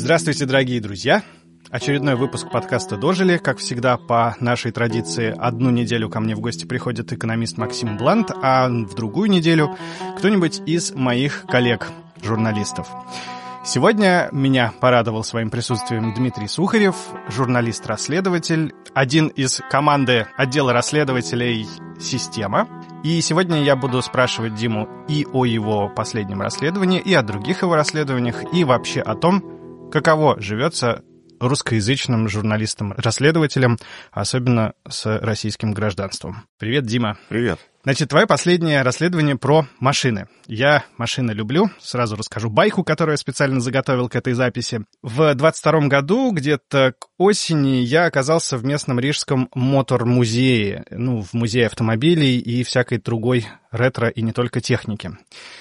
Здравствуйте, дорогие друзья! Очередной выпуск подкаста «Дожили». Как всегда, по нашей традиции, одну неделю ко мне в гости приходит экономист Максим Блант, а в другую неделю кто-нибудь из моих коллег, журналистов. Сегодня меня порадовал своим присутствием Дмитрий Сухарев, журналист-расследователь, один из команды отдела расследователей «Система». И сегодня я буду спрашивать Диму и о его последнем расследовании, и о других его расследованиях, и вообще о том, каково живется русскоязычным журналистам-расследователям, особенно с российским гражданством. Привет, Дима. Привет. Значит, твое последнее расследование про машины. Я машины люблю.Сразу расскажу байку, которую я специально заготовил к этой записи. В 22-м году, где-то к осени, я оказался в местном рижском мотор-музее. В музее автомобилей и всякой другой ретро и не только техники.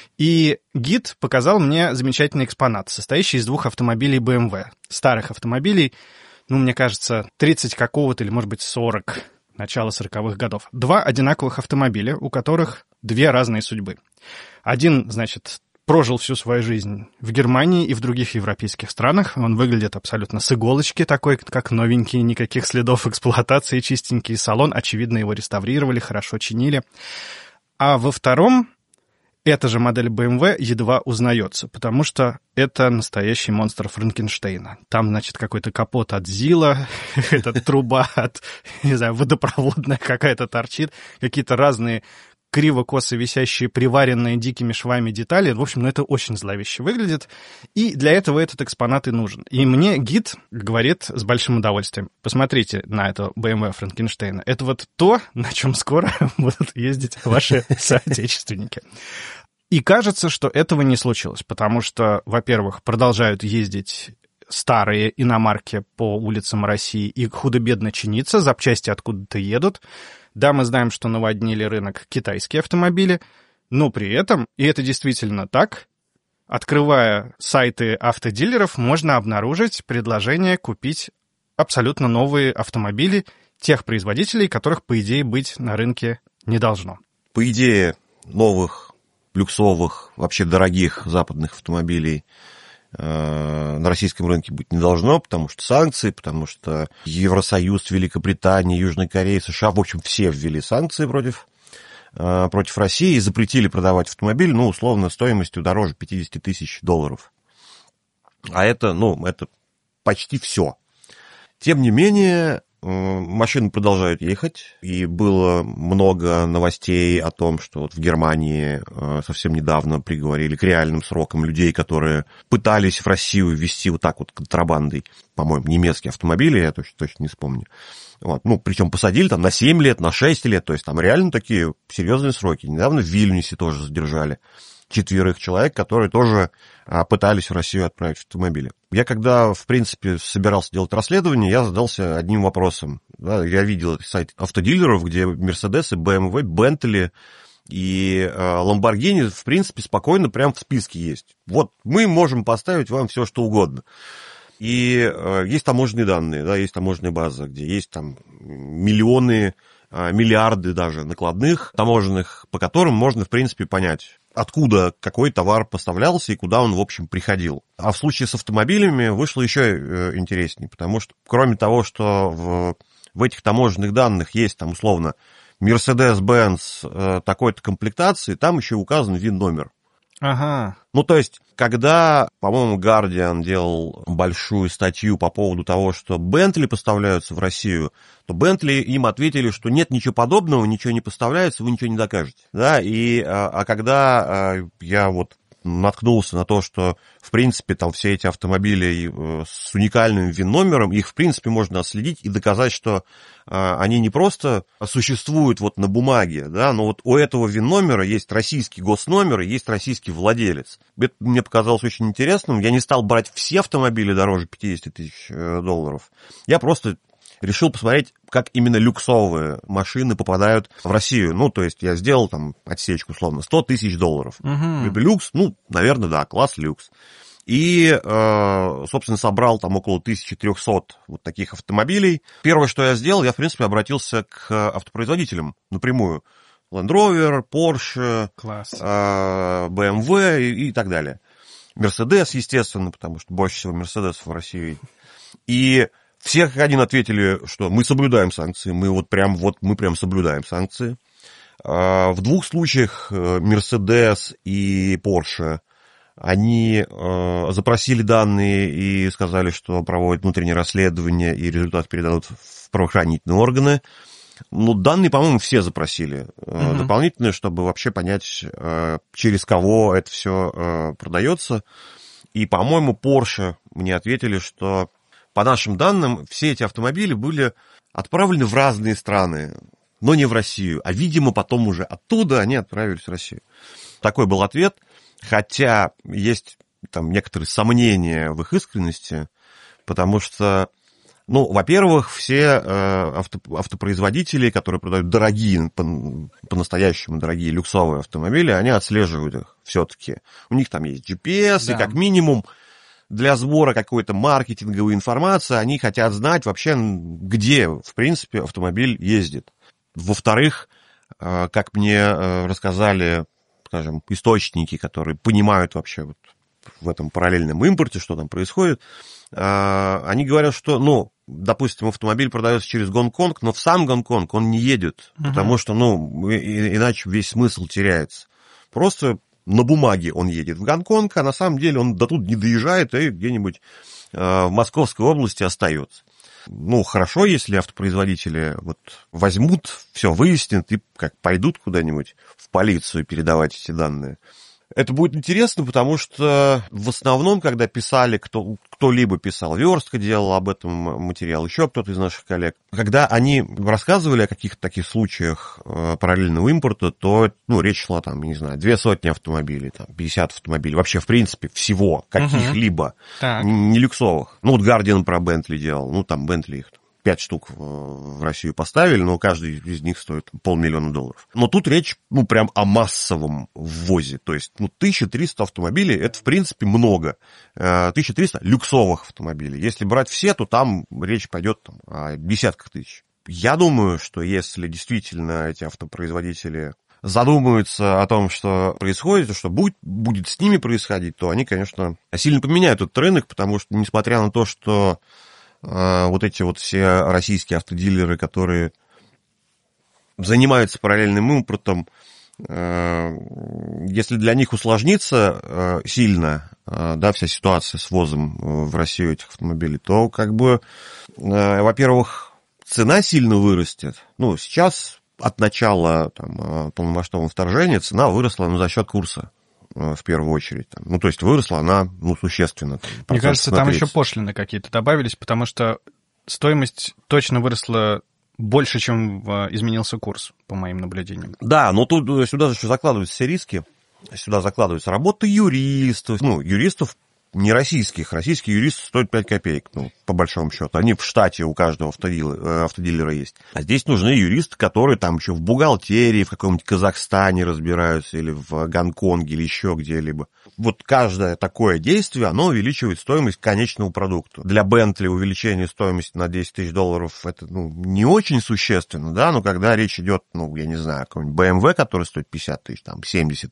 И гид показал мне замечательный экспонат, состоящий из двух автомобилей BMW. Старых автомобилей, мне кажется, 30 какого-то или, может быть, 40, начала 40-х годов. Два одинаковых автомобиля, у которых две разные судьбы. Один, значит, прожил всю свою жизнь в Германии и в других европейских странах. Он выглядит абсолютно с иголочки, такой, как новенький, никаких следов эксплуатации, чистенький салон. Очевидно, его реставрировали, хорошо чинили. А во втором эта же модель BMW едва узнается, потому что это настоящий монстр Франкенштейна. Там, значит, какой-то капот от ЗИЛа, эта труба от, не знаю, водопроводная какая-то торчит, какие-то разные криво-косо висящие, приваренные дикими швами детали. В общем, это очень зловеще выглядит. И для этого этот экспонат и нужен. И мне гид говорит с большим удовольствием: посмотрите на эту BMW Франкенштейна. Это вот то, на чем скоро будут ездить ваши соотечественники. И кажется, что этого не случилось, потому что, во-первых, продолжают ездить старые иномарки по улицам России и худо-бедно чиниться, запчасти откуда-то едут. Да, мы знаем, что наводнили рынок китайские автомобили, но при этом, и это действительно так, открывая сайты автодилеров, можно обнаружить предложение купить абсолютно новые автомобили тех производителей, которых, по идее, быть на рынке не должно. По идее, новых, люксовых, вообще дорогих западных автомобилей на российском рынке быть не должно, потому что санкции, потому что Евросоюз, Великобритания, Южная Корея, США, в общем, все ввели санкции против России и запретили продавать автомобиль, условно, стоимостью дороже $50 тысяч. А это почти все. Тем не менее, машины продолжают ехать, и было много новостей о том, что вот в Германии совсем недавно приговорили к реальным срокам людей, которые пытались в Россию ввезти вот так вот контрабандой, по-моему, немецкие автомобили, я точно не вспомню. Вот. Причем посадили там на 7 лет, на 6 лет, то есть там реально такие серьезные сроки. Недавно в Вильнюсе тоже задержали 4 человек, которые тоже пытались в Россию отправить автомобили. Я когда, в принципе, собирался делать расследование, я задался одним вопросом. Да, я видел сайт автодилеров, где Mercedes, BMW, Bentley и Lamborghini, в принципе, спокойно прям в списке есть. Вот мы можем поставить вам все, что угодно. И есть таможенные данные, да, есть таможенная база, где есть там миллионы, миллиарды даже накладных таможенных, по которым можно, в принципе, понять, откуда какой товар поставлялся и куда он, в общем, приходил. А в случае с автомобилями вышло еще интереснее, потому что, кроме того, что в этих таможенных данных есть, там, условно, Mercedes-Benz такой-то комплектации, там еще указан ВИН-номер. Ага. То есть, когда, по-моему, Guardian делал большую статью по поводу того, что Bentley поставляются в Россию, то Bentley им ответили, что нет ничего подобного, ничего не поставляется, вы ничего не докажете. Да, а когда я наткнулся на то, что, в принципе, там все эти автомобили с уникальным ВИН-номером, их, в принципе, можно отследить и доказать, что они не просто существуют на бумаге, да, но у этого ВИН-номера есть российский госномер и есть российский владелец. Это мне показалось очень интересным. Я не стал брать все автомобили дороже $50 тысяч. Я просто решил посмотреть, как именно люксовые машины попадают в Россию. То есть я сделал там отсечку, условно, $100 тысяч. Это люкс? Наверное, да, класс люкс. И, собственно, собрал там около 1300 вот таких автомобилей. Первое, что я сделал, я, в принципе, обратился к автопроизводителям напрямую. Land Rover, Porsche, BMW и так далее. Мерседес, естественно, потому что больше всего Мерседесов в России. И все как один ответили, что мы соблюдаем санкции, мы прям соблюдаем санкции. В двух случаях Мерседес и Porsche, они запросили данные и сказали, что проводят внутреннее расследование, и результат передадут в правоохранительные органы. Ну, данные, по-моему, все запросили дополнительные, чтобы вообще понять, через кого это все продается. И, по-моему, Porsche мне ответили, что по нашим данным все эти автомобили были отправлены в разные страны, но не в Россию. А, видимо, потом уже оттуда они отправились в Россию. Такой был ответ. Хотя есть там некоторые сомнения в их искренности, потому что, ну, во-первых, все автопроизводители, которые продают дорогие, по-настоящему дорогие люксовые автомобили, они отслеживают их все-таки. У них там есть GPS, да. И как минимум для сбора какой-то маркетинговой информации они хотят знать вообще, где, в принципе, автомобиль ездит. Во-вторых, как мне рассказали, скажем, источники, которые понимают вообще вот в этом параллельном импорте, что там происходит, они говорят, что, ну, допустим, автомобиль продается через Гонконг, но в сам Гонконг он не едет, потому что, ну, иначе весь смысл теряется. Просто на бумаге он едет в Гонконг, а на самом деле он до тут не доезжает и где-нибудь в Московской области остается. Ну, хорошо, если автопроизводители вот возьмут, все выяснят и как пойдут куда-нибудь в полицию передавать эти данные. Это будет интересно, потому что в основном, когда писали, кто-либо писал, Верстка делал об этом материал, еще кто-то из наших коллег, когда они рассказывали о каких-то таких случаях параллельного импорта, то, ну, речь шла там, не знаю, 200 автомобилей, там, 50 автомобилей, вообще, в принципе, всего, каких-либо, не люксовых. Ну, вот Guardian про Bentley делал, ну, там, Bentley их 5 штук в Россию поставили, но каждый из них стоит $500 000. Но тут речь, ну, прям о массовом ввозе. То есть, ну, 1300 автомобилей, это, в принципе, много. 1300 люксовых автомобилей. Если брать все, то там речь пойдет там, о десятках тысяч. Я думаю, что если действительно эти автопроизводители задумаются о том, что происходит, что будет с ними происходить, то они, конечно, сильно поменяют этот рынок, потому что, несмотря на то, что вот эти вот все российские автодилеры, которые занимаются параллельным импортом, если для них усложнится сильно, да, вся ситуация с ввозом в Россию этих автомобилей, то, как бы, во-первых, цена сильно вырастет. Ну, сейчас от начала там, полномасштабного вторжения цена выросла, ну, за счет курса. В первую очередь. Там. Ну, то есть выросла она, ну, существенно. Там, мне кажется, там еще пошлины какие-то добавились, потому что стоимость точно выросла больше, чем изменился курс, по моим наблюдениям. Да, но тут сюда еще закладываются все риски, сюда закладывается работа юристов, ну, юристов не российских. Российские юристы стоят 5 копеек, ну, по большому счету. Они в штате у каждого автодилера есть. А здесь нужны юристы, которые там еще в бухгалтерии, в каком-нибудь Казахстане разбираются, или в Гонконге, или еще где-либо. Вот каждое такое действие, оно увеличивает стоимость конечного продукта. Для Bentley увеличение стоимости на $10 000 это, ну, не очень существенно, да, но когда речь идет, ну, я не знаю, о каком-нибудь BMW, который стоит 50 000, там, 70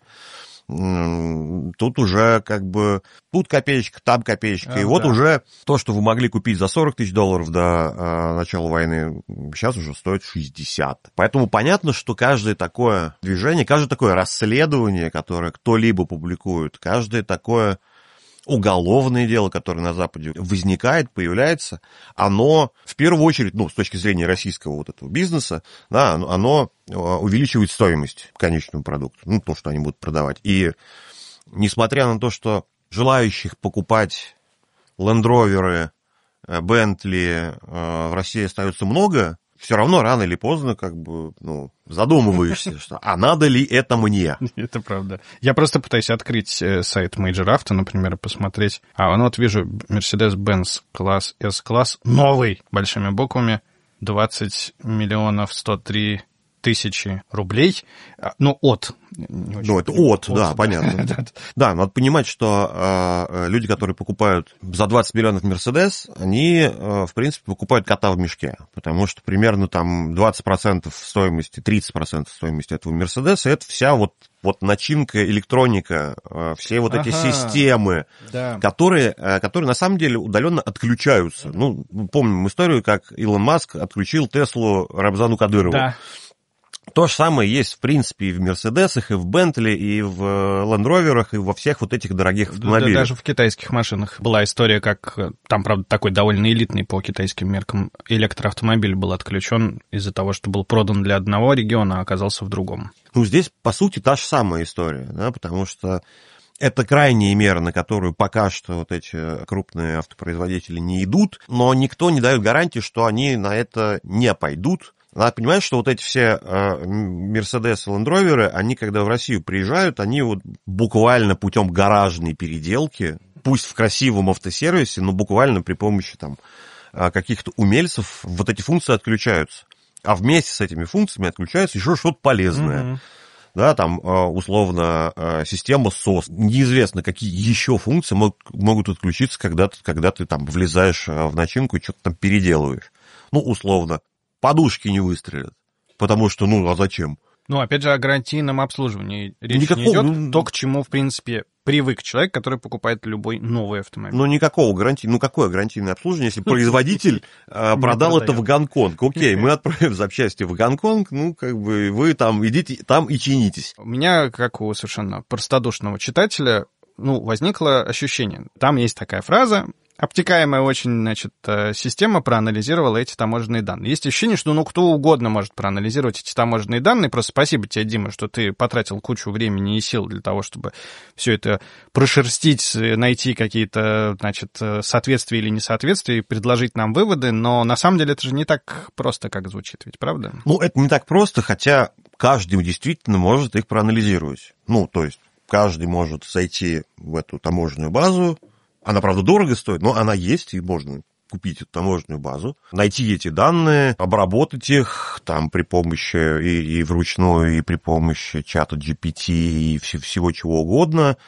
000, тут уже как бы тут копеечка, там копеечка. И вот уже то, что вы могли купить за $40 000 до начала войны, сейчас уже стоит 60. Поэтому понятно, что каждое такое движение, каждое такое расследование, которое кто-либо публикует, каждое такое уголовное дело, которое на Западе возникает, появляется, оно в первую очередь, ну, с точки зрения российского вот этого бизнеса, да, оно увеличивает стоимость конечного продукта, ну, то, что они будут продавать. И несмотря на то, что желающих покупать Land Rover, Bentley в России остается много, все равно рано или поздно как бы, ну, задумываешься, что а надо ли это мне? Это правда. Я просто пытаюсь открыть сайт Major Auto, например, и посмотреть. Ну вот вижу Mercedes-Benz класс S-класс, новый, большими буквами, 20 103 1000 рублей. Ну, от. Ну, это от, да, понятно. Да, надо понимать, что люди, которые покупают за 20 миллионов Мерседес, они, в принципе, покупают кота в мешке, потому что примерно там 20% стоимости, 30% стоимости этого Мерседеса, это вся вот начинка, электроника, все вот эти системы, которые на самом деле удаленно отключаются. Ну, помним историю, как Илон Маск отключил Теслу Рамзану Кадырову. Да. То же самое есть, в принципе, и в Мерседесах, и в Бентли, и в Лэнд-Роверах, и во всех вот этих дорогих автомобилях. Даже в китайских машинах была история, как там, правда, такой довольно элитный по китайским меркам электроавтомобиль был отключен из-за того, что был продан для одного региона, а оказался в другом. Ну, здесь, по сути, та же самая история, да, потому что это крайняя мера, на которую пока что вот эти крупные автопроизводители не идут, но никто не дает гарантии, что они на это не пойдут. Надо понимать, что вот эти все Mercedes и Land Rover, они, когда в Россию приезжают, они вот буквально путем гаражной переделки, пусть в красивом автосервисе, но буквально при помощи там каких-то умельцев вот эти функции отключаются. А вместе с этими функциями отключается еще что-то полезное. Mm-hmm. Да, там, условно, система SOS. Неизвестно, какие еще функции могут отключиться, когда ты там влезаешь в начинку и что-то там переделываешь. Ну, условно, подушки не выстрелят. Потому что, а зачем? Ну, опять же, о гарантийном обслуживании речь не идет. То, к чему, в принципе, привык человек, который покупает любой новый автомобиль. Ну, никакого гарантии. Ну, какое гарантийное обслуживание, если производитель продал это в Гонконг? Окей, мы отправим запчасти в Гонконг, вы там идите там и чинитесь. У меня, как у совершенно простодушного читателя, возникло ощущение. Там есть такая фраза: обтекаемая очень, система проанализировала эти таможенные данные. Есть ощущение, что кто угодно может проанализировать эти таможенные данные. Просто спасибо тебе, Дима, что ты потратил кучу времени и сил для того, чтобы все это прошерстить, найти какие-то, соответствия или несоответствия и предложить нам выводы. Но на самом деле это же не так просто, как звучит, ведь правда? Это не так просто, хотя каждый действительно может их проанализировать. То есть каждый может зайти в эту таможенную базу. Она, правда, дорого стоит, но она есть, и можно купить эту таможенную базу, найти эти данные, обработать их там при помощи и вручную, и при помощи чата GPT, и всего чего угодно.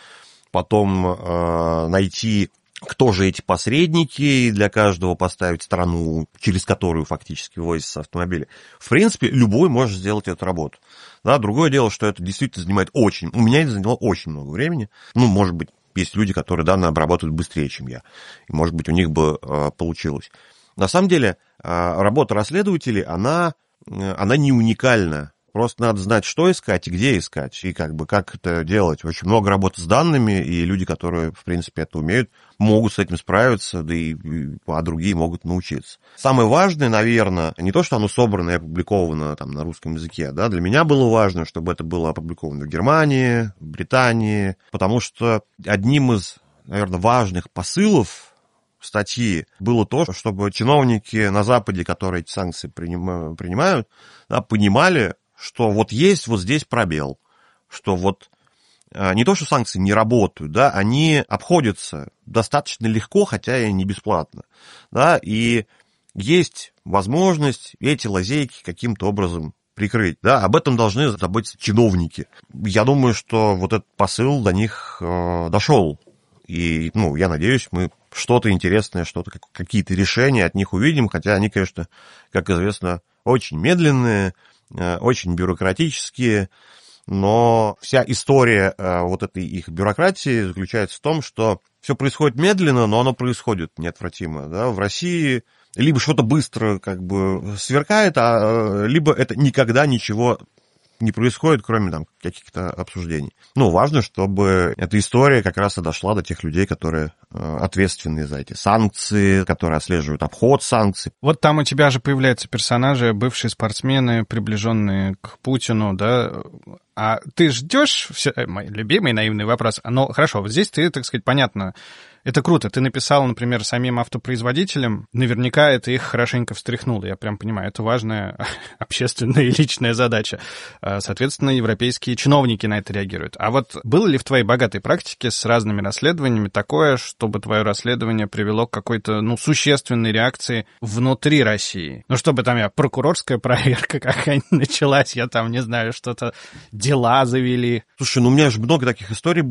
Потом найти, кто же эти посредники, и для каждого поставить страну, через которую фактически ввозятся автомобили. В принципе, любой может сделать эту работу. Да, другое дело, что это действительно занимает у меня это заняло очень много времени. Может быть, есть люди, которые данные обрабатывают быстрее, чем я. И, может быть, у них бы получилось. На самом деле, работа расследователей, она не уникальна. Просто надо знать, что искать и где искать, и как это делать. Очень много работы с данными, и люди, которые, в принципе, это умеют, могут с этим справиться, а другие могут научиться. Самое важное, наверное, не то, что оно собрано и опубликовано на русском языке, да, для меня было важно, чтобы это было опубликовано в Германии, в Британии, потому что одним из, наверное, важных посылов статьи было то, чтобы чиновники на Западе, которые эти санкции принимают, понимали, что есть здесь пробел, что не то, что санкции не работают, да, они обходятся достаточно легко, хотя и не бесплатно, да, и есть возможность эти лазейки каким-то образом прикрыть, да, об этом должны заботиться чиновники. Я думаю, что этот посыл до них дошел, и, я надеюсь, мы что-то интересное, какие-то решения от них увидим, хотя они, конечно, как известно, очень медленные, очень бюрократические, но вся история этой их бюрократии заключается в том, что все происходит медленно, но оно происходит неотвратимо. Да? В России либо что-то быстро сверкает, либо это никогда ничего не происходит, кроме каких-то обсуждений. Важно, чтобы эта история как раз и дошла до тех людей, которые ответственны за эти санкции, которые отслеживают обход санкций. Вот там у тебя же появляются персонажи, бывшие спортсмены, приближенные к Путину, да? А ты ждешь, мой любимый наивный вопрос, хорошо, здесь ты, понятно, это круто. Ты написал, например, самим автопроизводителям, наверняка это их хорошенько встряхнуло. Я прям понимаю, это важная общественная и личная задача. Соответственно, европейские чиновники на это реагируют. А было ли в твоей богатой практике с разными расследованиями такое, что чтобы твое расследование привело к какой-то, существенной реакции внутри России? Чтобы там прокурорская проверка какая-нибудь началась, я там, не знаю, что-то, дела завели. Слушай, у меня же много таких историй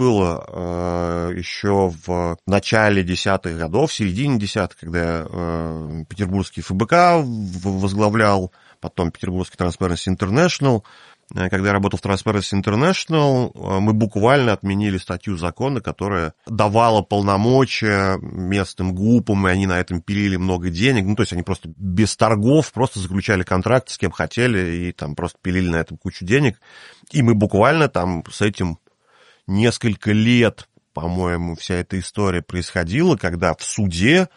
было еще в начале десятых годов, в середине десятых, когда я петербургский ФБК возглавлял, потом Петербургский Transparency International. Когда я работал в Transparency International, мы буквально отменили статью закона, которая давала полномочия местным ГУПам, и они на этом пилили много денег. То есть они просто без торгов просто заключали контракт с кем хотели, и там просто пилили на этом кучу денег. И мы буквально там с этим несколько лет, по-моему, вся эта история происходила, когда в суде,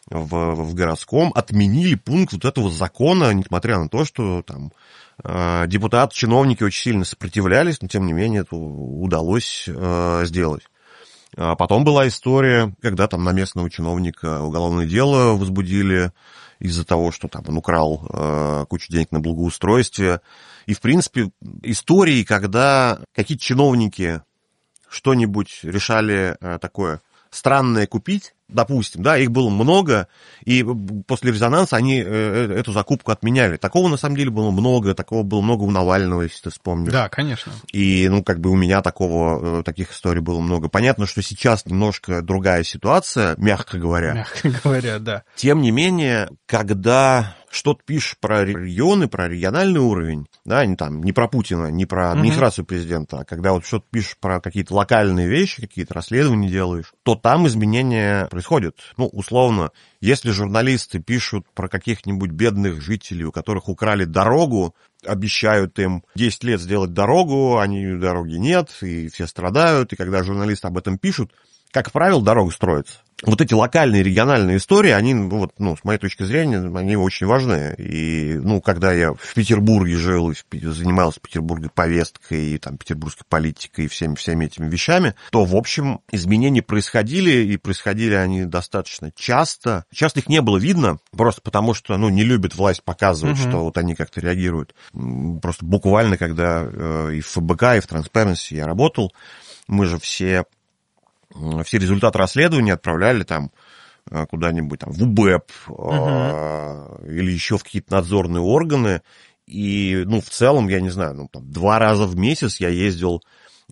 в городском, отменили пункт вот этого закона, несмотря на то, что там депутаты, чиновники очень сильно сопротивлялись, но тем не менее это удалось сделать. Потом была история, когда там на местного чиновника уголовное дело возбудили из-за того, что там он украл кучу денег на благоустройстве. И, в принципе, истории, когда какие-то чиновники что-нибудь решали такое странное купить, допустим, да, их было много, и после резонанса они эту закупку отменяли. Такого, на самом деле, было много, такого было много у Навального, если ты вспомнишь. Да, конечно. И, у меня таких историй было много. Понятно, что сейчас немножко другая ситуация, мягко говоря. Мягко говоря, да. Тем не менее, когда что-то пишешь про регионы, про региональный уровень, да, не про Путина, не про администрацию президента, а когда вот что-то пишешь про какие-то локальные вещи, какие-то расследования делаешь, то там изменения происходят. Условно, если журналисты пишут про каких-нибудь бедных жителей, у которых украли дорогу, обещают им 10 лет сделать дорогу, дороги нет, и все страдают, и когда журналисты об этом пишут, как правило, дорога строится. Вот эти локальные, региональные истории, они, с моей точки зрения, они очень важны. И, когда я в Петербурге жил, занимался в Петербурге повесткой, и там петербургской политикой, и всеми этими вещами, то, в общем, изменения происходили, и происходили они достаточно часто. Часто их не было видно, просто потому что, не любит власть показывать, что вот они как-то реагируют. Просто буквально, когда и в ФБК, и в Transparency я работал, мы же все результаты расследования отправляли там куда-нибудь там, в УБЭП или еще в какие-то надзорные органы. И, в целом, я не знаю, 2 раза в месяц я ездил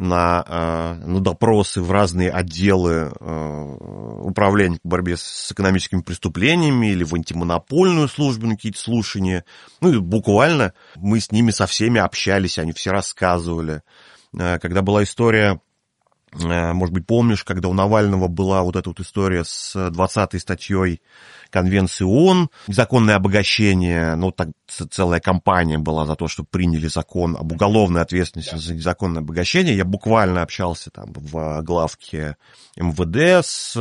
на допросы в разные отделы управления по борьбе с экономическими преступлениями или в антимонопольную службу на какие-то слушания. И буквально мы с ними со всеми общались, они все рассказывали. Когда была история, может быть, помнишь, когда у Навального была вот эта вот история с 20-й статьей Конвенции ООН, незаконное обогащение, так целая кампания была за то, что приняли закон об уголовной ответственности за незаконное обогащение. Я буквально общался там в главке МВД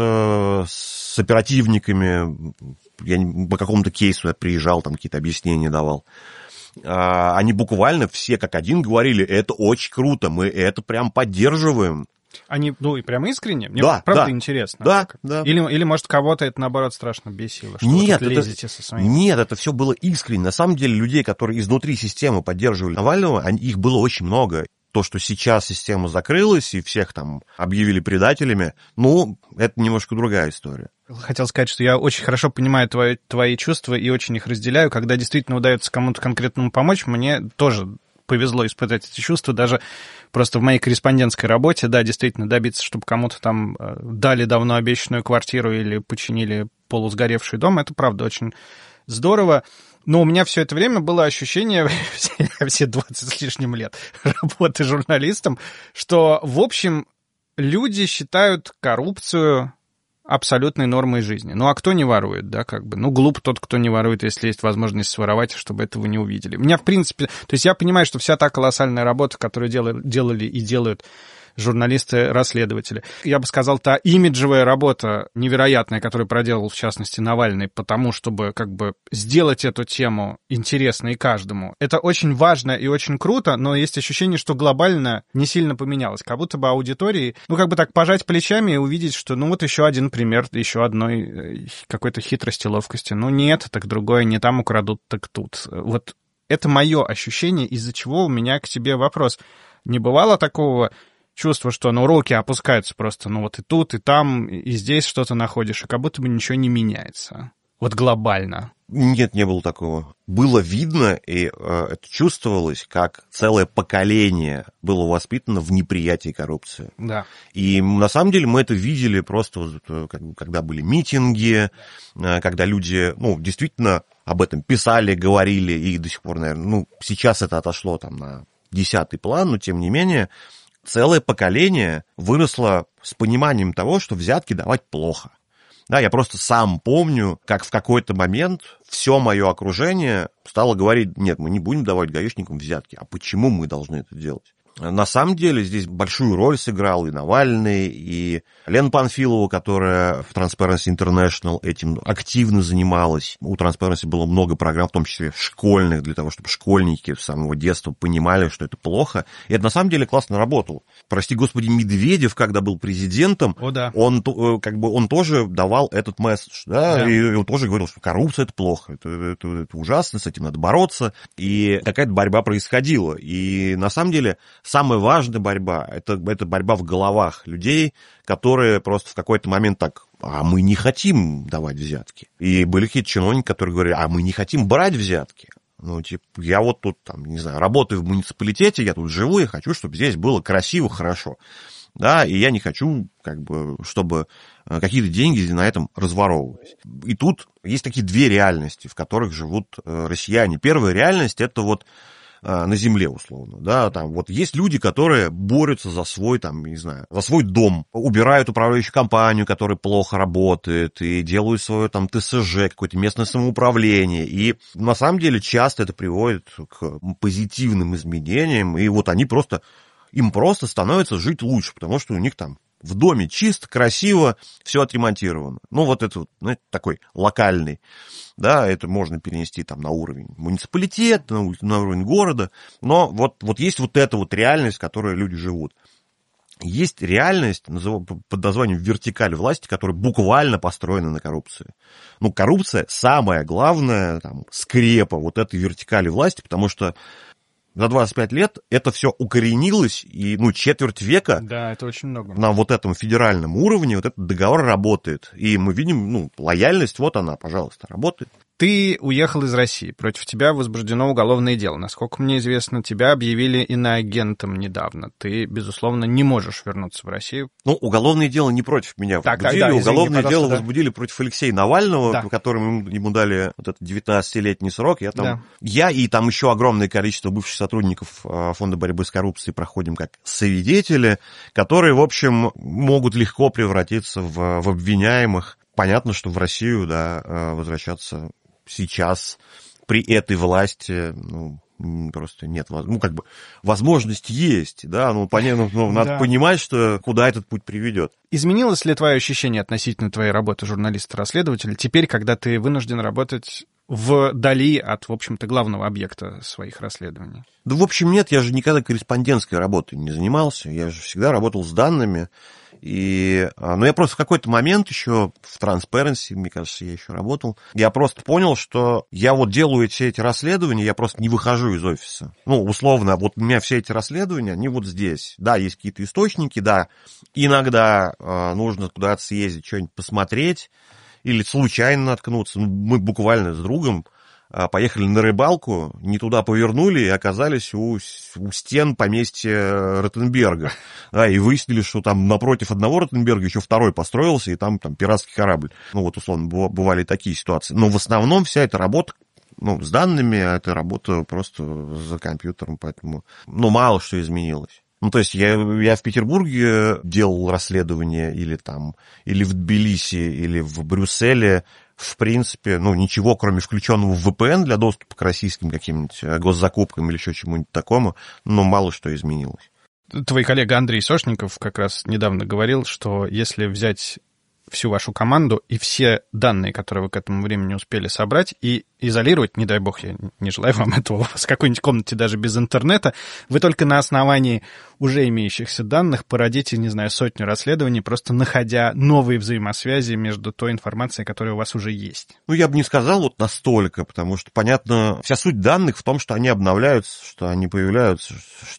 с оперативниками, я по какому-то кейсу я приезжал, там какие-то объяснения давал. Они буквально все как один говорили, это очень круто, мы это прям поддерживаем. Они, и прям искренне? Мне правда интересно. Да. Или, может, кого-то это, наоборот, страшно бесило, что нет, вы тут лезете со своим... Нет, это все было искренне. На самом деле, людей, которые изнутри системы поддерживали Навального, их было очень много. То, что сейчас система закрылась и всех там объявили предателями, это немножко другая история. Хотел сказать, что я очень хорошо понимаю твои чувства и очень их разделяю. Когда действительно удается кому-то конкретному помочь, мне тоже повезло испытать эти чувства, даже просто в моей корреспондентской работе, да, действительно добиться, чтобы кому-то там дали давно обещанную квартиру или починили полусгоревший дом, это, правда, очень здорово. Но у меня все это время было ощущение, все 20 с лишним лет работы журналистом, что, в общем, люди считают коррупцию абсолютной нормой жизни. А кто не ворует, да, глуп тот, кто не ворует, если есть возможность своровать, чтобы этого не увидели. Меня, в принципе, то есть я понимаю, что вся та колоссальная работа, которую делали и делают журналисты-расследователи. Я бы сказал, та имиджевая работа невероятная, которую проделал, в частности, Навальный, потому чтобы сделать эту тему интересной каждому. Это очень важно и очень круто, но есть ощущение, что глобально не сильно поменялось. Как будто бы аудитории, так пожать плечами и увидеть, что, вот еще один пример, еще одной какой-то хитрости, ловкости. Нет, так другое, не там украдут, так тут. Вот это мое ощущение, из-за чего у меня к тебе вопрос. Не бывало такого, чувство, что руки опускаются просто, вот и тут, и там, и здесь что-то находишь, и как будто бы ничего не меняется. Вот глобально. Нет, не было такого. Было видно, и это чувствовалось, как целое поколение было воспитано в неприятии коррупции. Да. И на самом деле мы это видели просто, когда были митинги, когда люди, действительно об этом писали, говорили, и до сих пор, наверное, сейчас это отошло там на 10-й план, но тем не менее, целое поколение выросло с пониманием того, что взятки давать плохо. Да, я просто сам помню, как в какой-то момент все мое окружение стало говорить: нет, мы не будем давать гаишникам взятки. А почему мы должны это делать? На самом деле здесь большую роль сыграл и Навальный, и Лена Панфилова, которая в Transparency International этим активно занималась. У Transparency было много программ, в том числе школьных, для того, чтобы школьники с самого детства понимали, что это плохо. И это на самом деле классно работало. Прости господи, Медведев, когда был президентом, да. он тоже давал этот месседж, да? И он тоже говорил, что коррупция — это плохо, это ужасно, с этим надо бороться. И какая-то борьба происходила. И на самом деле самая важная борьба — это борьба в головах людей, которые просто в какой-то момент так: а мы не хотим давать взятки. И были какие-то чиновники, которые говорили: а мы не хотим брать взятки. Я вот тут, не знаю, работаю в муниципалитете, я тут живу, я хочу, чтобы здесь было красиво, хорошо. Да, и я не хочу, чтобы какие-то деньги на этом разворовывались. И тут есть такие две реальности, в которых живут россияне. Первая реальность — это на земле, условно, да, есть люди, которые борются за свой, за свой дом, убирают управляющую компанию, которая плохо работает, и делают свое ТСЖ, какое-то местное самоуправление, и на самом деле часто это приводит к позитивным изменениям, и им просто становится жить лучше, потому что у них в доме чисто, красиво, все отремонтировано. Это такой локальный, да, это можно перенести на уровень муниципалитета, на уровень города, но есть эта реальность, в которой люди живут. Есть реальность под названием вертикаль власти, которая буквально построена на коррупции. Коррупция — самая главная скрепа этой вертикали власти, потому что за 25 лет это все укоренилось, и четверть века. Да, это очень много. На этом федеральном уровне этот договор работает. И мы видим, лояльность, она, пожалуйста, работает. Ты уехал из России. Против тебя возбуждено уголовное дело. Насколько мне известно, тебя объявили иноагентом недавно. Ты, безусловно, не можешь вернуться в Россию. Уголовное дело не против меня возбудили. Уголовное дело возбудили против Алексея Навального, которому ему дали этот 19-летний срок. Я и еще огромное количество бывших сотрудников Фонда борьбы с коррупцией проходим как свидетели, которые, в общем, могут легко превратиться в обвиняемых. Понятно, что в Россию, возвращаться сейчас при этой власти, просто нет, возможность есть, да, понятно, надо понимать, что куда этот путь приведет. Изменилось ли твое ощущение относительно твоей работы журналиста-расследователя теперь, когда ты вынужден работать вдали от, в общем-то, главного объекта своих расследований? Да, в общем, нет, я же никогда корреспондентской работой не занимался, я же всегда работал с данными. Но я просто в какой-то момент еще в Transparency, мне кажется, я еще работал, я просто понял, что я делаю все эти расследования, я просто не выхожу из офиса. Условно, у меня все эти расследования, они здесь. Да, есть какие-то источники, да, иногда нужно куда-то съездить, что-нибудь посмотреть или случайно наткнуться. Мы буквально с другом поехали на рыбалку, не туда повернули и оказались у стен поместья Ротенберга. Да, и выяснили, что напротив одного Ротенберга еще второй построился, и там пиратский корабль. Условно, бывали такие ситуации. Но в основном вся эта работа, с данными, это работа просто за компьютером, поэтому, мало что изменилось. То есть я в Петербурге делал расследование или в Тбилиси, или в Брюсселе. В принципе, ничего, кроме включенного в VPN для доступа к российским каким-нибудь госзакупкам или еще чему-нибудь такому, мало что изменилось. Твой коллега Андрей Сошников как раз недавно говорил, что если взять всю вашу команду и все данные, которые вы к этому времени успели собрать, и изолировать, не дай бог, я не желаю вам этого, у вас в какой-нибудь комнате даже без интернета, вы только на основании уже имеющихся данных породить, не знаю, сотню расследований, просто находя новые взаимосвязи между той информацией, которая у вас уже есть? Ну, я бы не сказал вот настолько, потому что, понятно, вся суть данных в том, что они обновляются, что они появляются,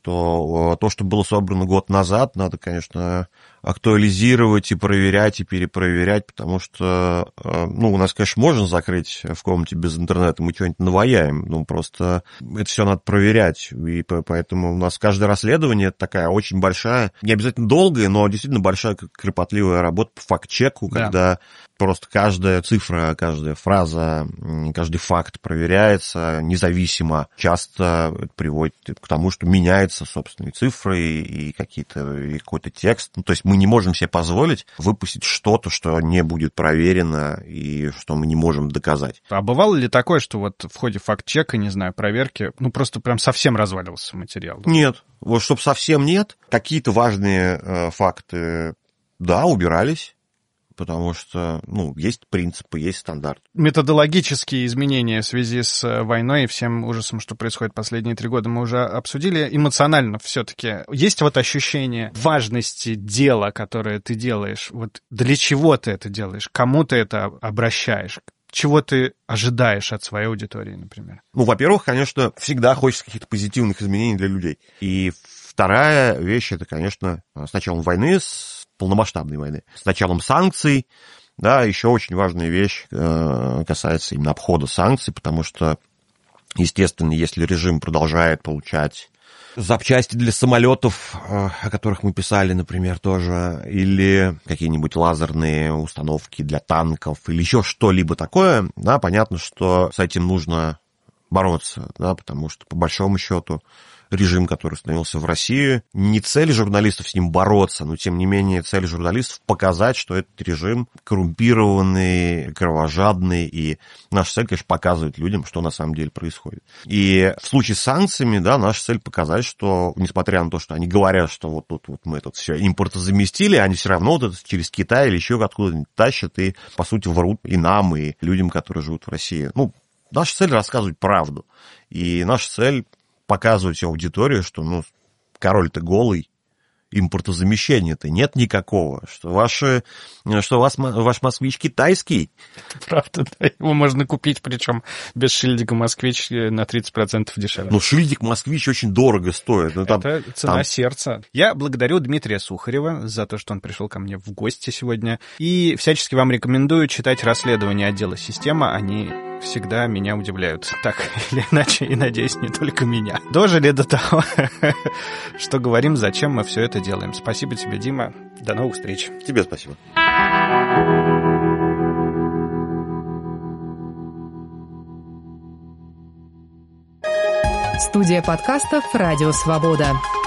что то, что было собрано год назад, надо, конечно, актуализировать и проверять, и перепроверять, потому что, ну, у нас, конечно, можно закрыть в комнате без интернета, мы что-нибудь наваяем, ну, просто это все надо проверять, и поэтому у нас каждое расследование такая очень большая, не обязательно долгая, но действительно большая, кропотливая работа по факт-чеку, Да. когда просто каждая цифра, каждая фраза, каждый факт проверяется независимо. Часто это приводит к тому, что меняются собственные цифры и какой-то текст. Ну, то есть мы не можем себе позволить выпустить что-то, что не будет проверено и что мы не можем доказать. А бывало ли такое, что вот в ходе факт-чека, не знаю, проверки, ну, просто прям совсем разваливался материал? Нет. Вот чтобы совсем нет. Какие-то важные факты, да, убирались. Потому что, ну, есть принципы, есть стандарт. Методологические изменения в связи с войной и всем ужасом, что происходит последние 3 года, мы уже обсудили. Эмоционально все-таки есть вот ощущение важности дела, которое ты делаешь. Вот для чего ты это делаешь? Кому ты это обращаешь? Чего ты ожидаешь от своей аудитории, например? Ну, во-первых, конечно, всегда хочется каких-то позитивных изменений для людей. И вторая вещь, это, конечно, с началом войны, с полномасштабной войны, с началом санкций, да, еще очень важная вещь касается именно обхода санкций, потому что, естественно, если режим продолжает получать запчасти для самолетов, о которых мы писали, например, тоже, или какие-нибудь лазерные установки для танков, или еще что-либо такое, да, понятно, что с этим нужно бороться, да, потому что, по большому счету, режим, который установился в России, не цель журналистов с ним бороться, но, тем не менее, цель журналистов показать, что этот режим коррумпированный, кровожадный, и наша цель, конечно, показывать людям, что на самом деле происходит. И в случае с санкциями, да, наша цель показать, что, несмотря на то, что они говорят, что вот тут вот мы тут все импортозаместили, они все равно вот это через Китай или еще откуда-нибудь тащат и, по сути, врут и нам, и людям, которые живут в России. Ну, наша цель рассказывать правду. И наша цель показывать аудитории, что, ну, король-то голый, импортозамещения-то нет никакого, что ваш москвич китайский. Правда, да, его можно купить, причем без шильдика «Москвич» на 30% дешевле. Ну, шильдик «Москвич» очень дорого стоит. Ну, там, это цена сердца. Я благодарю Дмитрия Сухарева за то, что он пришел ко мне в гости сегодня, и всячески вам рекомендую читать расследования отдела «Система», они всегда меня удивляют. Так или иначе, и, надеюсь, не только меня. Дожили до того, что говорим, зачем мы все это делаем. Спасибо тебе, Дима. До новых встреч. Тебе спасибо. Студия подкастов «Радио Свобода».